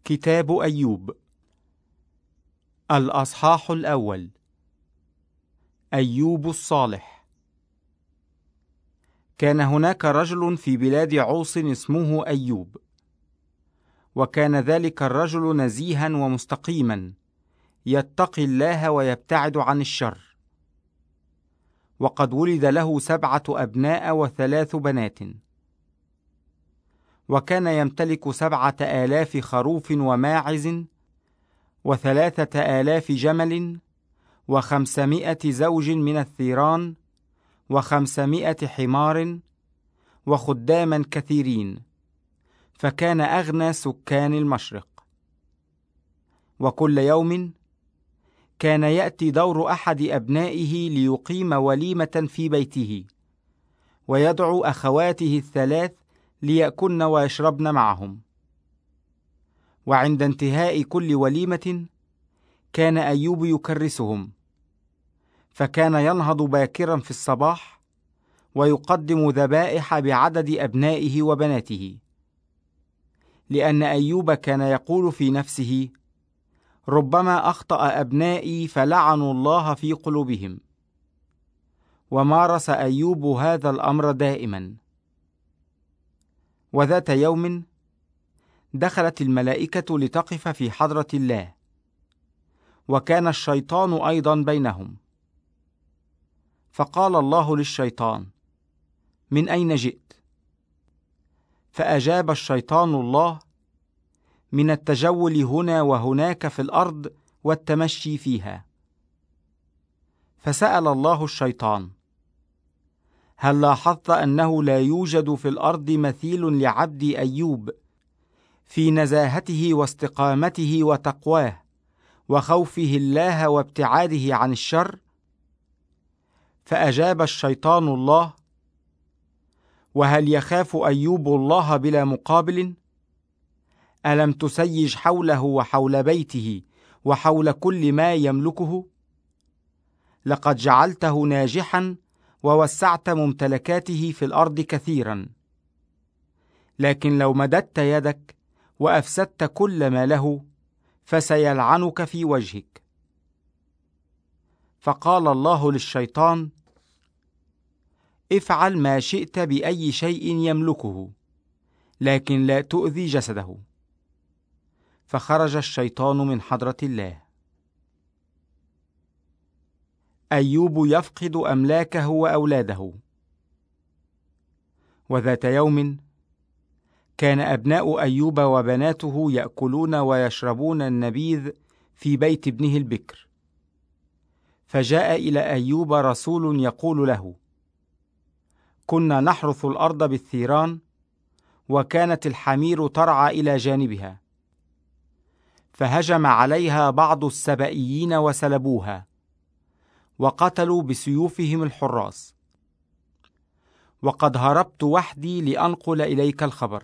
كتاب أيوب. الأصحاح الأول. أيوب الصالح. كان هناك رجل في بلاد عوص اسمه أيوب، وكان ذلك الرجل نزيها ومستقيما، يتقي الله ويبتعد عن الشر. وقد ولد له 7 أبناء و3 بنات. وكان يمتلك 7,000 خروف وماعز، 3,000 جمل، 500 زوج من الثيران، 500 حمار، وخداما كثيرين، فكان أغنى سكان المشرق. وكل يوم كان يأتي دور أحد أبنائه ليقيم وليمة في بيته، ويدعو أخواته ال3 ليأكلن ويشربن معهم. وعند انتهاء كل وليمة كان أيوب يكرسهم، فكان ينهض باكرا في الصباح ويقدم ذبائح بعدد أبنائه وبناته، لأن أيوب كان يقول في نفسه: ربما أخطأ أبنائي فلعنوا الله في قلوبهم. ومارس أيوب هذا الأمر دائما. وذات يوم دخلت الملائكة لتقف في حضرة الله، وكان الشيطان أيضا بينهم. فقال الله للشيطان: من أين جئت؟ فأجاب الشيطان الله: من التجول هنا وهناك في الأرض والتمشي فيها. فسأل الله الشيطان: هل لاحظت أنه لا يوجد في الأرض مثيل لعبدي أيوب في نزاهته واستقامته وتقواه وخوفه الله وابتعاده عن الشر؟ فأجاب الشيطان الله: وهل يخاف أيوب الله بلا مقابل؟ ألم تسيج حوله وحول بيته وحول كل ما يملكه؟ لقد جعلته ناجحا ووسعت ممتلكاته في الأرض كثيرا. لكن لو مددت يدك وأفسدت كل ما له فسيلعنك في وجهك. فقال الله للشيطان: افعل ما شئت بأي شيء يملكه، لكن لا تؤذي جسده. فخرج الشيطان من حضرة الله. أيوب يفقد أملاكه وأولاده. وذات يوم كان أبناء أيوب وبناته يأكلون ويشربون النبيذ في بيت ابنه البكر. فجاء إلى أيوب رسول يقول له: كنا نحرث الأرض بالثيران، وكانت الحمير ترعى إلى جانبها، فهجم عليها بعض السبئيين وسلبوها، وقتلوا بسيوفهم الحراس. وقد هربت وحدي لأنقل إليك الخبر.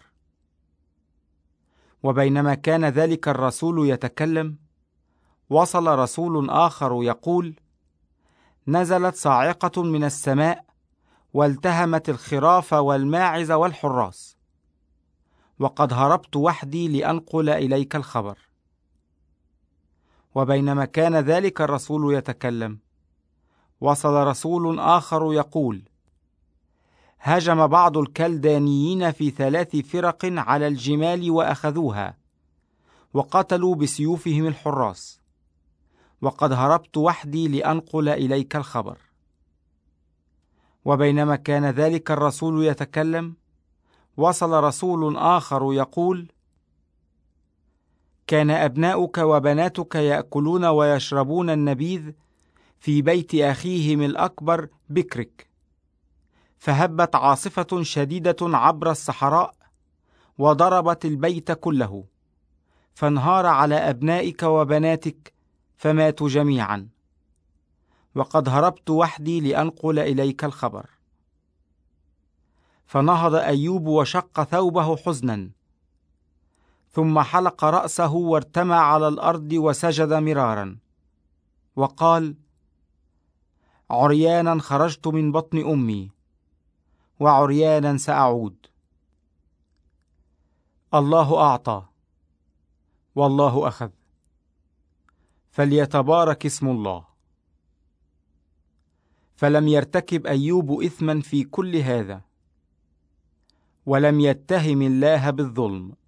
وبينما كان ذلك الرسول يتكلم، وصل رسول آخر يقول: نزلت صاعقة من السماء والتهمت الخراف والماعز والحراس، وقد هربت وحدي لأنقل إليك الخبر. وبينما كان ذلك الرسول يتكلم، وصل رسول آخر يقول: هجم بعض الكلدانيين في 3 فرق على الجمال وأخذوها، وقتلوا بسيوفهم الحراس، وقد هربت وحدي لأنقل إليك الخبر. وبينما كان ذلك الرسول يتكلم، وصل رسول آخر يقول: كان أبناؤك وبناتك يأكلون ويشربون النبيذ في بيت أخيهم الأكبر بكرك، فهبت عاصفة شديدة عبر الصحراء وضربت البيت كله، فانهار على أبنائك وبناتك فماتوا جميعا، وقد هربت وحدي لأنقل إليك الخبر. فنهض أيوب وشق ثوبه حزنا، ثم حلق رأسه وارتمى على الأرض وسجد مرارا، وقال: عريانا خرجت من بطن أمي، وعريانا سأعود. الله أعطى والله أخذ. فليتبارك اسم الله. فلم يرتكب أيوب إثما في كل هذا، ولم يتهم الله بالظلم،